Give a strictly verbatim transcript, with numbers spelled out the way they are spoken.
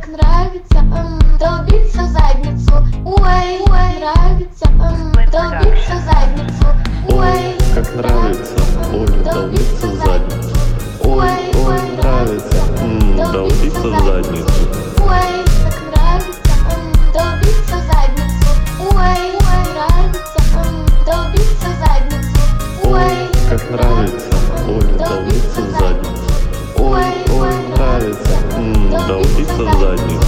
как нравится м, долбиться в задницу. Ой, ой, нравится м, долбиться в задницу. Ой, как нравится, ой, долбиться в задницу. Ой, ой, нравится, м, долбиться в задницу. Ой, как нравится м, долбиться в задницу. Ой, ой, нравится м, долбиться в задницу. Ой, как нравится, ой, долбиться в задницу. Ой, ой, нравится, м, долбиться в задницу.